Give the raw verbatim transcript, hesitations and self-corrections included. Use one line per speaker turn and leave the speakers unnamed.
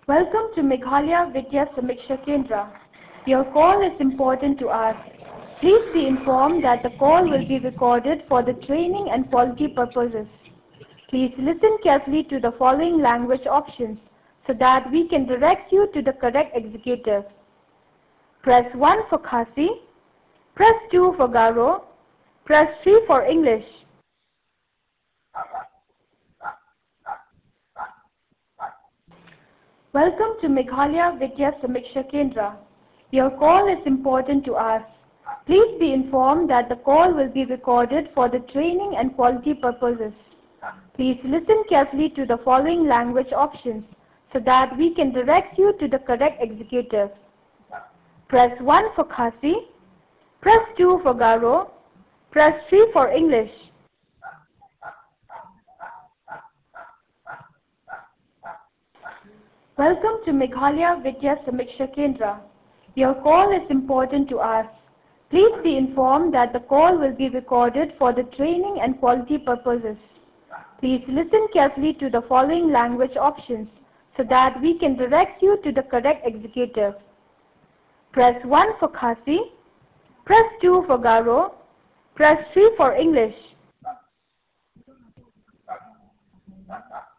Welcome to Meghalaya Vidya Samiksha Kendra. Your call is important to us. Please be informed that the call will be recorded for the training and quality purposes. Please listen carefully to the following language options so that we can direct you to the correct executive. Press one for Khasi, press two for Garo, press three for English. Welcome to Meghalaya Vidya Samiksha Kendra. Your call is important to us. Please be informed that the call will be recorded for the training and quality purposes. Please listen carefully to the following language options so that we can direct you to the correct executive. Press one for Khasi, press two for Garo, press three for English. Welcome to Meghalaya Vidya Samiksha Kendra. Your call is important to us. Please be informed that the call will be recorded for the training and quality purposes. Please listen carefully to the following language options so that we can direct you to the correct executive. Press one for Khasi, press two for Garo, press three for English.